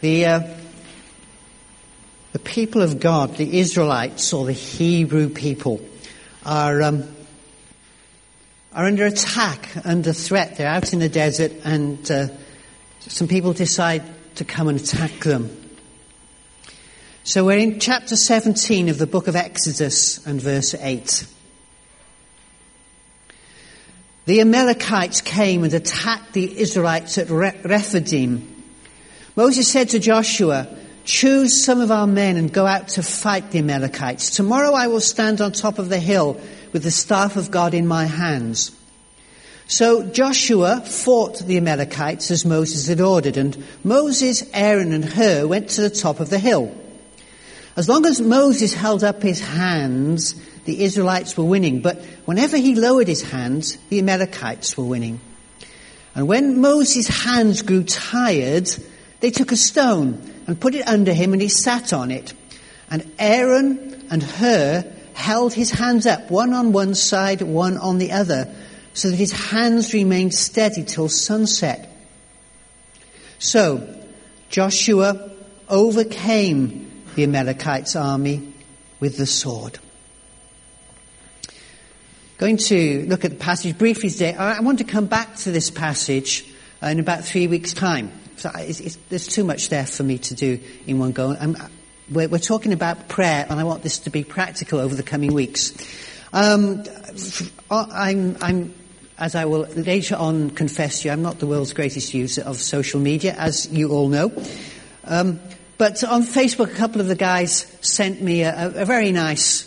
The people of God, the Israelites or the Hebrew people, are under attack, under threat. They're out in the desert, and some people decide to come and attack them. So we're in chapter 17 of the book of Exodus and verse 8. The Amalekites came and attacked the Israelites at Rephidim. Moses said to Joshua, "Choose some of our men and go out to fight the Amalekites. Tomorrow I will stand on top of the hill with the staff of God in my hands." So Joshua fought the Amalekites as Moses had ordered, and Moses, Aaron and Hur went to the top of the hill. As long as Moses held up his hands, the Israelites were winning, but whenever he lowered his hands, the Amalekites were winning. And when Moses' hands grew tired, they took a stone and put it under him, and he sat on it. And Aaron and Hur held his hands up, one on one side, one on the other, so that his hands remained steady till sunset. So Joshua overcame the Amalekites' army with the sword. Going to look at the passage briefly today. I want to come back to this passage in about 3 weeks' time. So there's too much there for me to do in one go. We're talking about prayer, and I want this to be practical over the coming weeks. As I will later on confess to you, I'm not the world's greatest user of social media, as you all know. But on Facebook, a couple of the guys sent me a very nice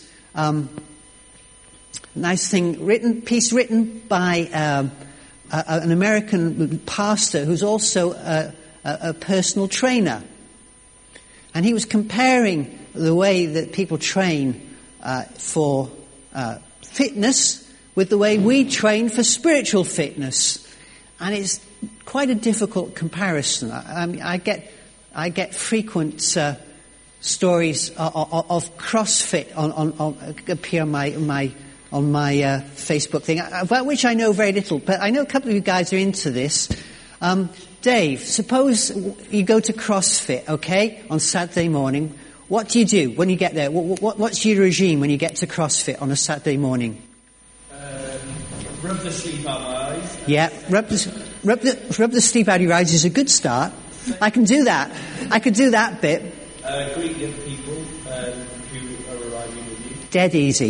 piece written by an American pastor who's also a personal trainer. And he was comparing the way that people train for fitness with the way we train for spiritual fitness. And it's quite a difficult comparison. I get frequent stories of CrossFit appear on my Facebook thing, about which I know very little, but I know a couple of you guys are into this. Dave, suppose you go to CrossFit, okay, on Saturday morning. What do you do when you get there? What's your regime when you get to CrossFit on a Saturday morning? Rub the sleep out of my eyes. Yeah, rub the sleep out of your eyes is a good start. I can do that. I could do that bit. Greet the other people who are arriving with you. Dead easy.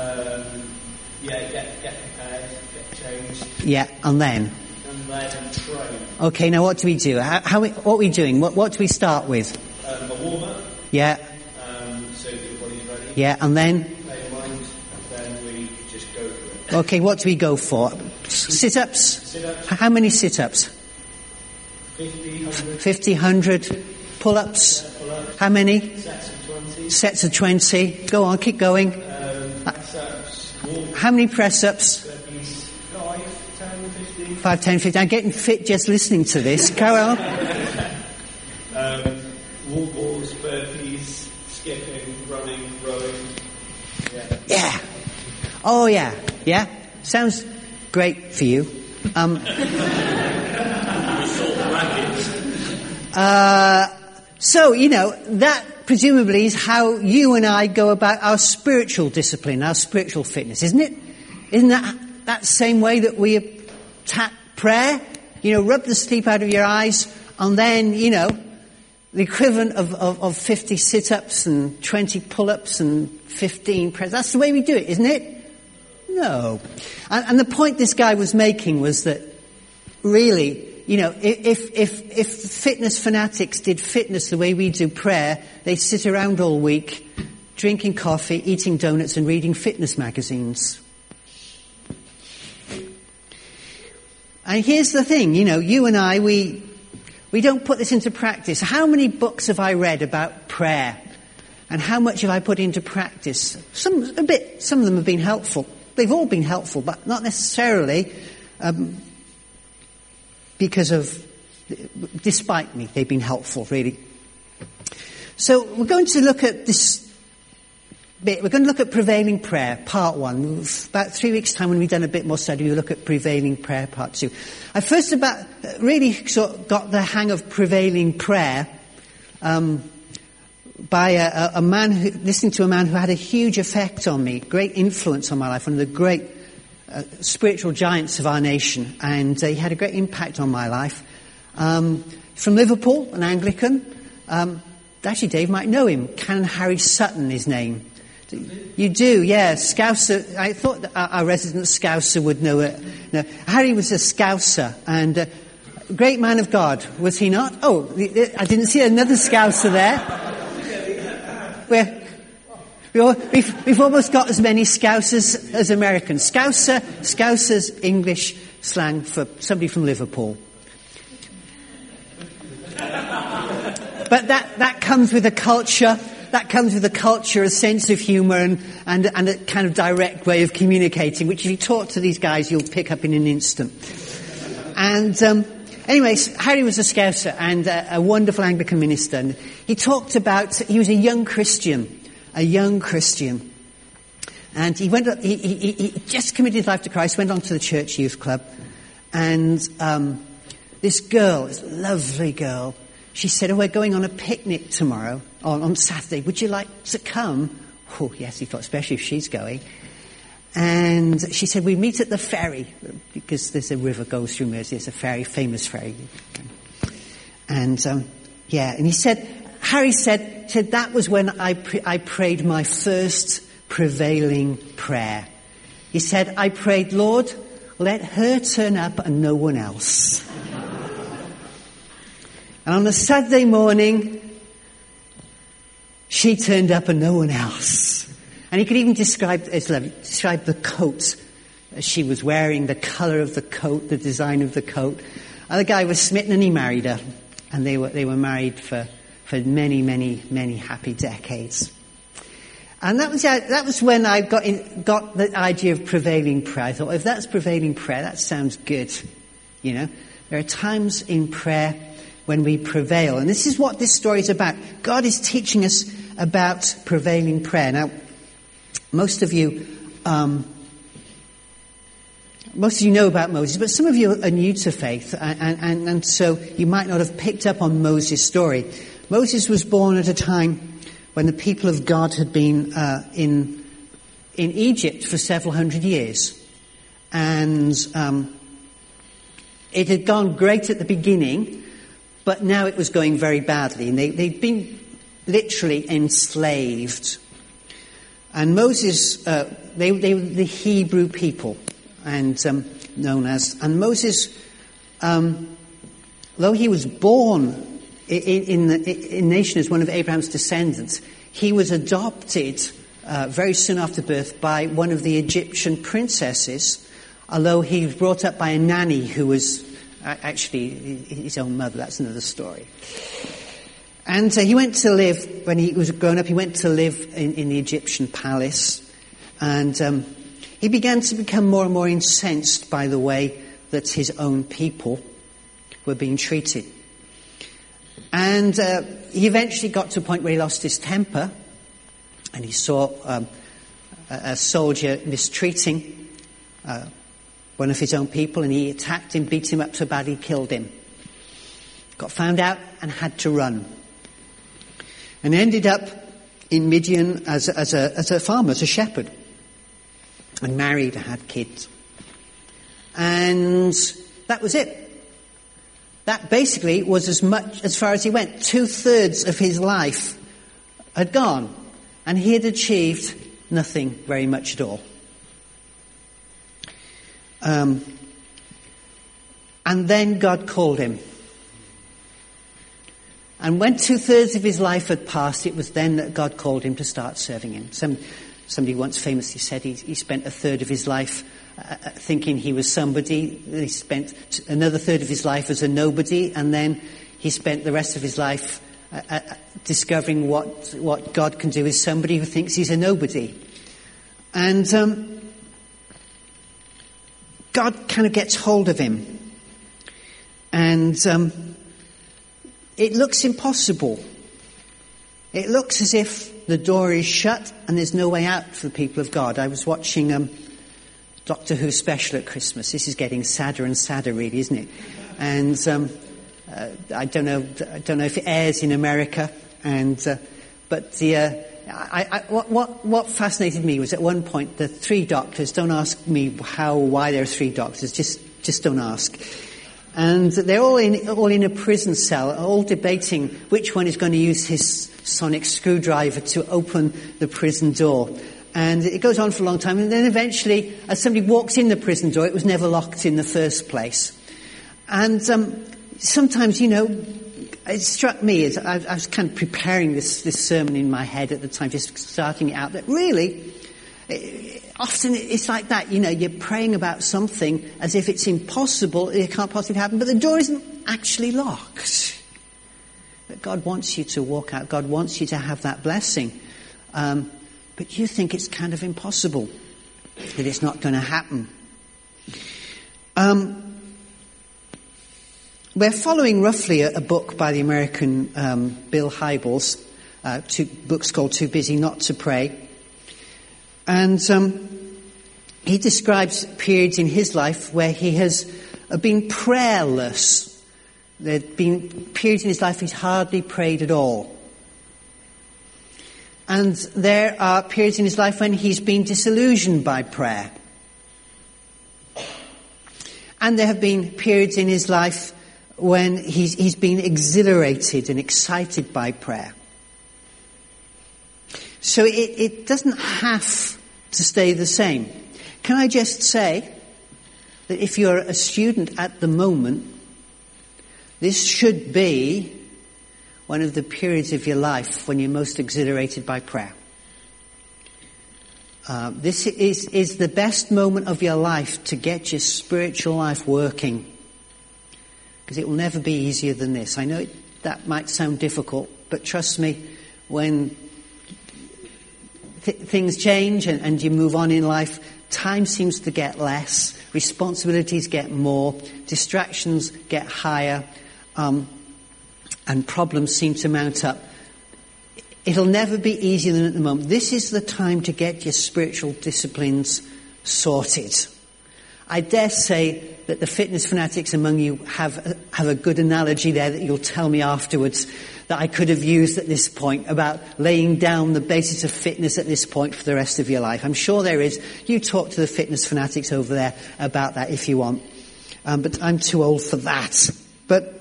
Get prepared, get changed. Yeah, and then train. Okay, now what do we do? What are we doing? What do we start with? A warm-up. Yeah. So that your body's ready. Yeah, and then? Play your mind, then we just go for it. Okay, what do we go for? Sit-ups? Sit-ups. How many sit-ups? 50, 100. 50, 100. Pull-ups? Pull-ups. How many? Sets of 20. Sets of 20. Go on, keep going. Press-ups. How many press-ups? 5, 10, 15. 5, 10, 15. I'm getting fit just listening to this. Carry on. Wall balls, burpees, skipping, running, rowing. Yeah. Oh, yeah. Yeah? Sounds great for you. So, that presumably is how you and I go about our spiritual discipline, our spiritual fitness, isn't it? Isn't that same way that we attack prayer? Rub the sleep out of your eyes, and then, the equivalent of 50 sit-ups and 20 pull-ups and 15 press. That's the way we do it, isn't it? No. And the point this guy was making was that really, if fitness fanatics did fitness the way we do prayer, they'd sit around all week, drinking coffee, eating donuts and reading fitness magazines. And here's the thing, you and I, we don't put this into practice. How many books have I read about prayer? And how much have I put into practice? Some of them have been helpful. They've all been helpful, but not necessarily despite me, they've been helpful, really. So we're going to look at this bit. We're going to look at prevailing prayer, part 1. About 3 weeks' time, when we've done a bit more study, we'll look at prevailing prayer, part 2. I first really sort of got the hang of prevailing prayer by a man listening to a man who had a huge effect on me, great influence on my life, one of the great spiritual giants of our nation, and he had a great impact on my life. From Liverpool, an Anglican. Actually, Dave might know him. Canon Harry Sutton, his name. You do, yeah. Scouser. I thought that our resident Scouser would know it. No, Harry was a Scouser, and a great man of God, was he not? Oh, I didn't see another Scouser there. We've almost got as many Scousers as Americans. Scouser's English slang for somebody from Liverpool. But that comes with a culture. That comes with a culture, a sense of humour, and a kind of direct way of communicating, which if you talk to these guys, you'll pick up in an instant. And anyways, Harry was a Scouser and a wonderful Anglican minister. And he talked about, he was a young Christian. And he just committed his life to Christ, went on to the church youth club. And this girl, this lovely girl, she said, we're going on a picnic tomorrow, on Saturday. Would you like to come? Oh, yes, he thought, especially if she's going. And she said, we meet at the ferry, because there's a river goes through Mersey. It's a ferry, famous ferry. And, and he said, Harry said that was when I prayed my first prevailing prayer. He said, I prayed, Lord, let her turn up and no one else. And on a Saturday morning, she turned up and no one else. And he could even describe the coat she was wearing, the colour of the coat, the design of the coat. And the guy was smitten and he married her. And they were married for many, many, many happy decades. And that was when I got the idea of prevailing prayer. I thought, if that's prevailing prayer, that sounds good. You know, there are times in prayer when we prevail. And this is what this story is about. God is teaching us about prevailing prayer. Now, most of you know about Moses, but some of you are new to faith, and so you might not have picked up on Moses' story. Moses was born at a time when the people of God had been in Egypt for several hundred years. And it had gone great at the beginning, but now it was going very badly. And they'd been literally enslaved. And Moses, they were the Hebrew people, and known as. And Moses, though he was born in nation as one of Abraham's descendants, he was adopted very soon after birth by one of the Egyptian princesses, although he was brought up by a nanny who was actually his own mother. That's another story. And he went to live, when he was grown up, he went to live in the Egyptian palace. And he began to become more and more incensed by the way that his own people were being treated. And he eventually got to a point where he lost his temper, and he saw a soldier mistreating one of his own people, and he attacked him, beat him up so bad he killed him. Got found out and had to run. And ended up in Midian as a farmer, as a shepherd. And married, had kids. And that was it. That basically was as far as he went. 2/3 of his life had gone. And he had achieved nothing very much at all. And then God called him. And when 2/3 of his life had passed, it was then that God called him to start serving him. Somebody once famously said he spent 1/3 of his life thinking he was somebody. He spent another 1/3 of his life as a nobody, and then he spent the rest of his life discovering what God can do with somebody who thinks he's a nobody. And God kind of gets hold of him. And it looks impossible. It looks as if the door is shut and there's no way out for the people of God. I was watching Doctor Who special at Christmas. This is getting sadder and sadder, really, isn't it? And I don't know if it airs in America, but what fascinated me was at one point the 3 doctors. Don't ask me how or why there are 3 doctors. Just don't ask. And they're all in a prison cell, all debating which one is going to use his sonic screwdriver to open the prison door. And it goes on for a long time, and then eventually, as somebody walks in the prison door, it was never locked in the first place. And sometimes, it struck me as I was kind of preparing this sermon in my head at the time, just starting it out, that really, often it's like that, you're praying about something as if it's impossible, it can't possibly happen, but the door isn't actually locked. But God wants you to walk out, God wants you to have that blessing. But you think it's kind of impossible, that it's not going to happen. We're following roughly a book by the American Bill Hybels, 2 books called Too Busy Not to Pray. And he describes periods in his life where he has been prayerless. There have been periods in his life he's hardly prayed at all. And there are periods in his life when he's been disillusioned by prayer. And there have been periods in his life when he's been exhilarated and excited by prayer. So it doesn't have to stay the same. Can I just say that if you're a student at the moment, this should be one of the periods of your life when you're most exhilarated by prayer. This is the best moment of your life to get your spiritual life working. Because it will never be easier than this. I know that might sound difficult, but trust me, when things change and you move on in life, time seems to get less, responsibilities get more, distractions get higher, and problems seem to mount up. It'll never be easier than at the moment. This is the time to get your spiritual disciplines sorted. I dare say that the fitness fanatics among you have a good analogy there that you'll tell me afterwards that I could have used at this point about laying down the basis of fitness at this point for the rest of your life. I'm sure there is. You talk to the fitness fanatics over there about that if you want. But I'm too old for that. But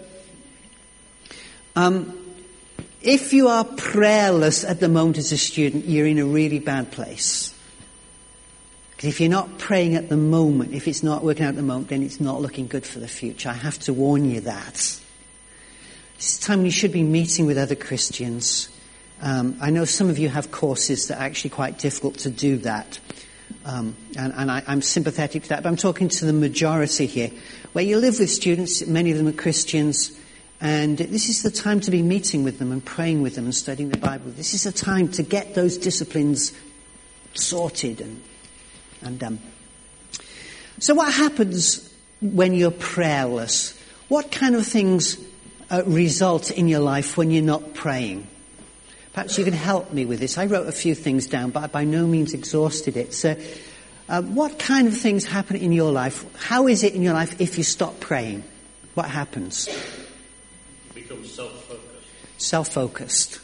if you are prayerless at the moment as a student, you're in a really bad place. Because if you're not praying at the moment, if it's not working out at the moment, then it's not looking good for the future. I have to warn you that. This is the time when you should be meeting with other Christians. I know some of you have courses that are actually quite difficult to do that. And I'm sympathetic to that, but I'm talking to the majority here. Where you live with students, many of them are Christians, and this is the time to be meeting with them and praying with them and studying the Bible. This is a time to get those disciplines sorted and done. So what happens when you're prayerless? What kind of things result in your life when you're not praying? Perhaps you can help me with this. I wrote a few things down, but I by no means exhausted it. So what kind of things happen in your life? How is it in your life if you stop praying? What happens? You become self-focused. Self-focused.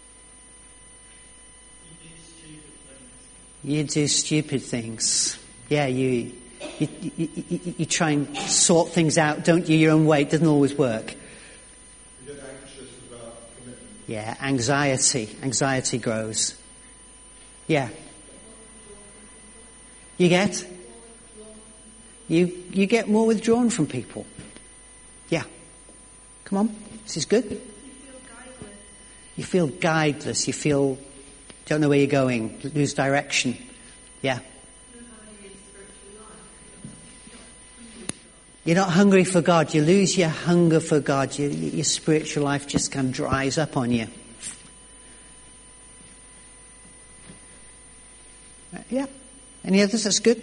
You do stupid things. Yeah, you try and sort things out, don't you, your own way. It doesn't always work. You get anxious about commitment. Yeah, anxiety grows. Yeah. You get more withdrawn from people. Yeah. Come on, this is good. You feel guideless. You feel don't know where you're going, lose direction. Yeah. You're not hungry for God. You lose your hunger for God. Your spiritual life just kind of dries up on you. Yeah. Any others? That's good.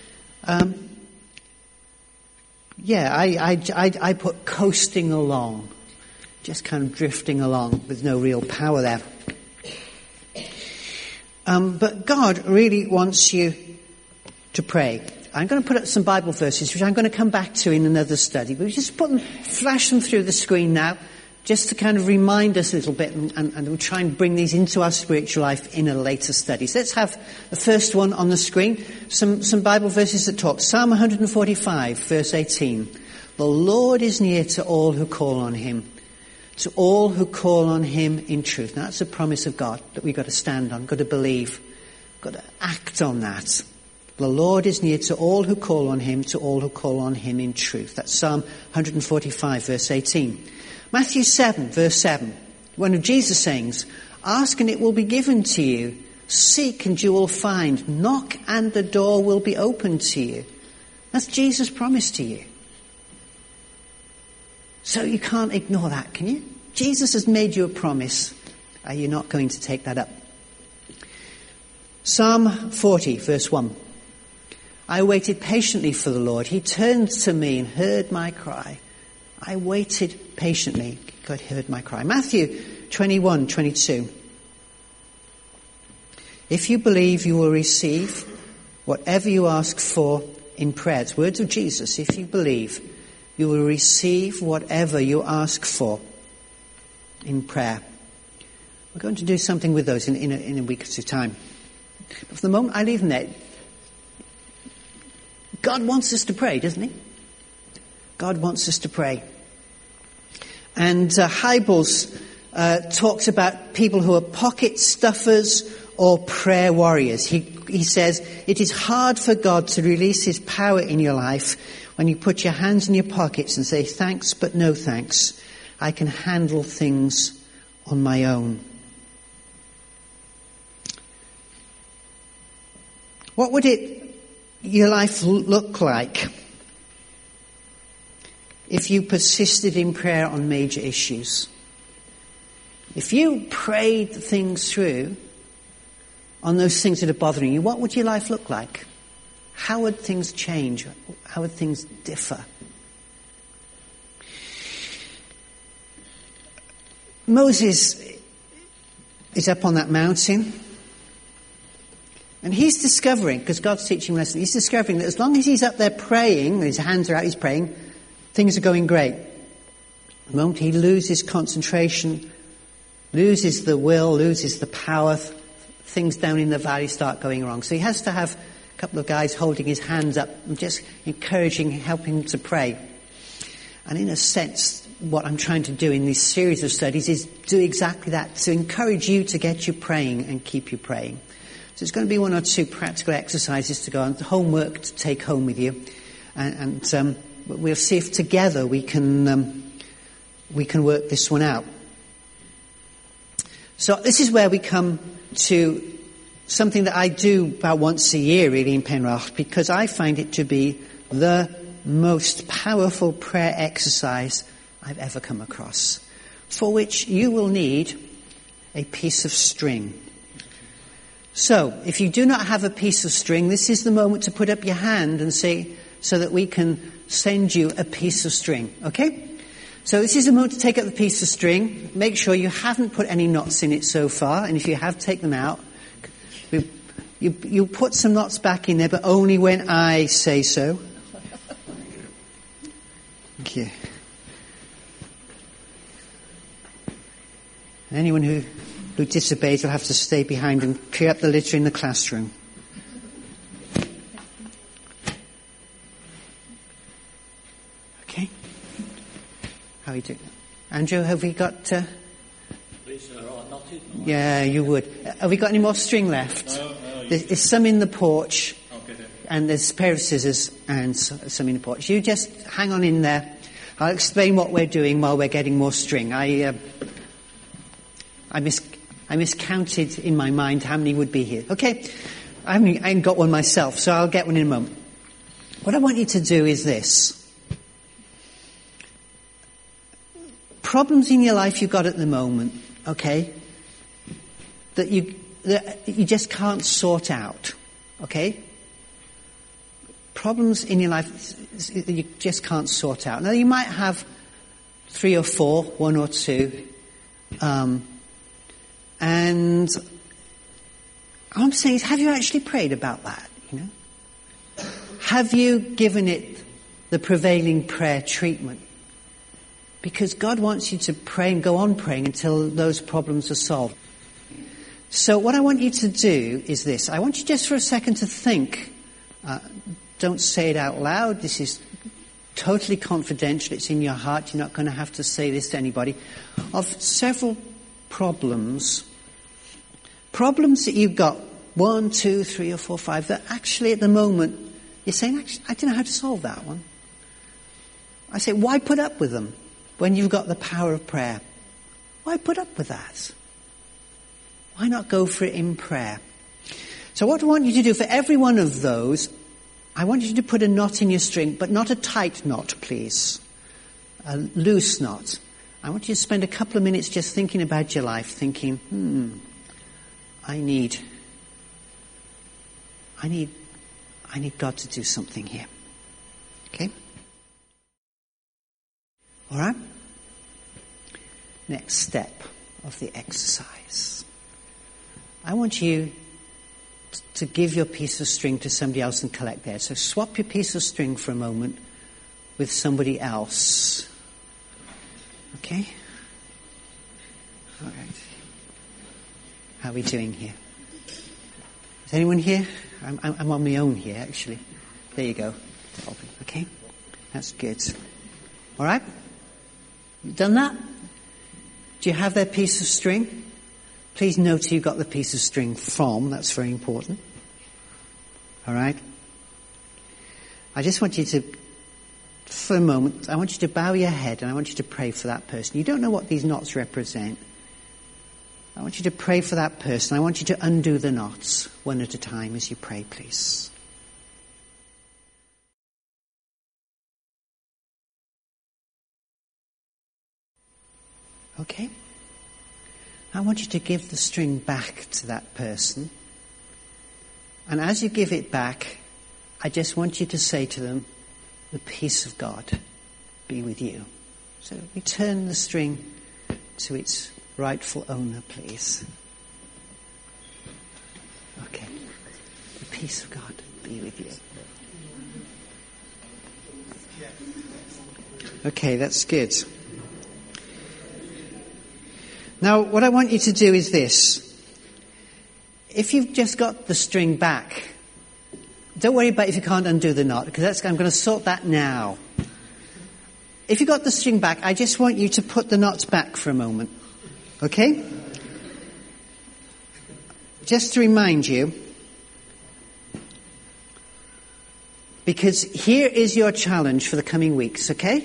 Yeah, I put coasting along. Just kind of drifting along with no real power there. But God really wants you to pray. I'm going to put up some Bible verses, which I'm going to come back to in another study. But we just flash them through the screen now, just to kind of remind us a little bit, and we'll try and bring these into our spiritual life in a later study. So let's have the first one on the screen. Some Bible verses that talk. Psalm 145, verse 18. The Lord is near to all who call on him, to all who call on him in truth. Now that's a promise of God that we've got to stand on, got to believe, got to act on that. The Lord is near to all who call on him, to all who call on him in truth. That's Psalm 145, verse 18. Matthew 7, verse 7. One of Jesus' sayings, ask and it will be given to you. Seek and you will find. Knock and the door will be opened to you. That's Jesus' promise to you. So you can't ignore that, can you? Jesus has made you a promise. Are you not going to take that up? Psalm 40, verse 1. I waited patiently for the Lord. He turned to me and heard my cry. I waited patiently. God heard my cry. Matthew 21, 22. If you believe, you will receive whatever you ask for in prayer. It's words of Jesus. If you believe, you will receive whatever you ask for in prayer. We're going to do something with those in a week or two time. But for the moment, I leave them there. God wants us to pray, doesn't he? God wants us to pray. And Hybels talks about people who are pocket stuffers or prayer warriors. He says, it is hard for God to release his power in your life when you put your hands in your pockets and say, thanks but no thanks. I can handle things on my own. What would your life look like if you persisted in prayer on major issues? If you prayed things through on those things that are bothering you, what would your life look like? How would things change? How would things differ? Moses is up on that mountain, and he's discovering, because God's teaching lessons, he's discovering that as long as he's up there praying, and his hands are out, he's praying, things are going great. The moment he loses concentration, loses the will, loses the power, things down in the valley start going wrong. So he has to have a couple of guys holding his hands up and just encouraging, helping him to pray. And in a sense, what I'm trying to do in this series of studies is do exactly that, to encourage you to get you praying and keep you praying. So it's going to be one or two practical exercises to go on, homework to take home with you. And we'll see if together we can work this one out. So this is where we come to something that I do about once a year really in Penrith, because I find it to be the most powerful prayer exercise I've ever come across, for which you will need a piece of string. So, if you do not have a piece of string, this is the moment to put up your hand and say, so that we can send you a piece of string, okay? So this is the moment to take up the piece of string. Make sure you haven't put any knots in it so far, and if you have, take them out. You put some knots back in there, but only when I say so. Thank you. And anyone who disobeys will have to stay behind and clear up the litter in the classroom. Okay. How are you doing? Andrew, have we got... Please, sir, not it. Yeah, you would. Have we got any more string left? No. There's some in the porch. Okay, then. And there's a pair of scissors and some in the porch. You just hang on in there. I'll explain what we're doing while we're getting more string. I miscounted in my mind how many would be here. Okay, I ain't got one myself, so I'll get one in a moment. What I want you to do is this. Problems in your life you've got at the moment, okay, that you just can't sort out, okay? Problems in your life that you just can't sort out. Now, you might have 3 or 4, 1 or 2, and all I'm saying is, have you actually prayed about that? You know, Have you given it the prevailing prayer treatment? Because God wants you to pray and go on praying until those problems are solved. So what I want you to do is this. I want you just for a second to think. Don't say it out loud. This is totally confidential. It's in your heart. You're not going to have to say this to anybody. Of several problems that you've got, 1, 2, 3 or 4, 5, that actually at the moment you're saying, actually, I don't know how to solve that one. I say, why put up with them when you've got the power of prayer? Why put up with that? Why not go for it in prayer? So what I want you to do for every one of those, I want you to put a knot in your string, but not a tight knot, please. A loose knot. I want you to spend a couple of minutes just thinking about your life, thinking, I need God to do something here. Okay? All right? Next step of the exercise. I want you to give your piece of string to somebody else and collect theirs. So swap your piece of string for a moment with somebody else. Okay? All right. How are we doing here? Is anyone here? I'm on my own here, actually. There you go. Okay? That's good. All right? You done that? Do you have their piece of string? Please note who you got the piece of string from. That's very important. All right? I just want you to, for a moment, I want you to bow your head and I want you to pray for that person. You don't know what these knots represent. I want you to pray for that person. I want you to undo the knots one at a time as you pray, please. Okay? I want you to give the string back to that person. And as you give it back, I just want you to say to them, the peace of God be with you. So return the string to its rightful owner, please. Okay. The peace of God be with you. Okay, that's good. Now, what I want you to do is this. If you've just got the string back, don't worry about if you can't undo the knot, because I'm going to sort that now. If you've got the string back, I just want you to put the knots back for a moment. Okay? Just to remind you, because here is your challenge for the coming weeks, okay?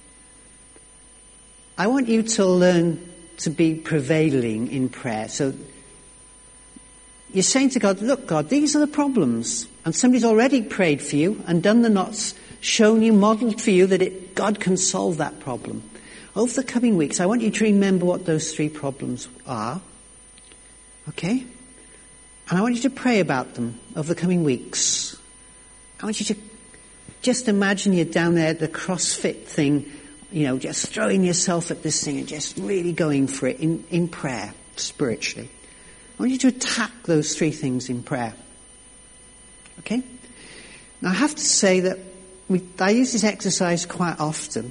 I want you to learn to be prevailing in prayer. So you're saying to God, look, God, these are the problems. And somebody's already prayed for you and done the knots, shown you, modelled for you that God can solve that problem. Over the coming weeks, I want you to remember what those 3 problems are. Okay? And I want you to pray about them over the coming weeks. I want you to just imagine you're down there at the CrossFit thing, just throwing yourself at this thing and just really going for it in prayer, spiritually. I want you to attack those 3 things in prayer. Okay? Now I have to say that I use this exercise quite often.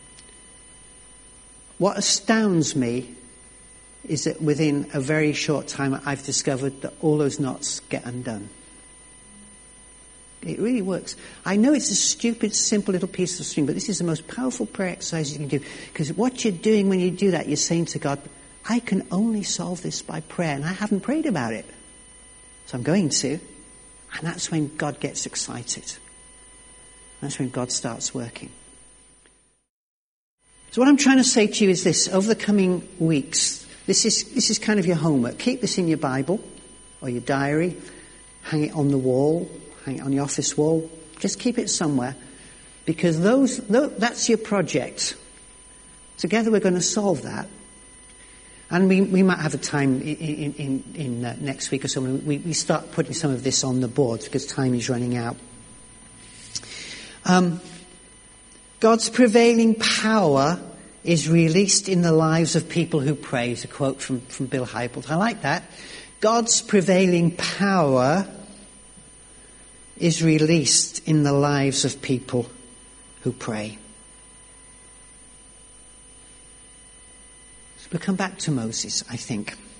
What astounds me is that within a very short time I've discovered that all those knots get undone. It really works. I know it's a stupid, simple little piece of string, but this is the most powerful prayer exercise you can do. Because what you're doing when you do that, you're saying to God, I can only solve this by prayer, and I haven't prayed about it. So I'm going to. And that's when God gets excited. That's when God starts working. So what I'm trying to say to you is this. Over the coming weeks, this is kind of your homework. Keep this in your Bible or your diary. Hang it on the wall. Hang it on the office wall. Just keep it somewhere. Because that's your project. Together we're going to solve that. And we might have a time in next week or so when we start putting some of this on the board because time is running out. God's prevailing power is released in the lives of people who pray. Is a quote from Bill Hybels. I like that. God's prevailing power is released in the lives of people who pray. So we'll come back to Moses, I think.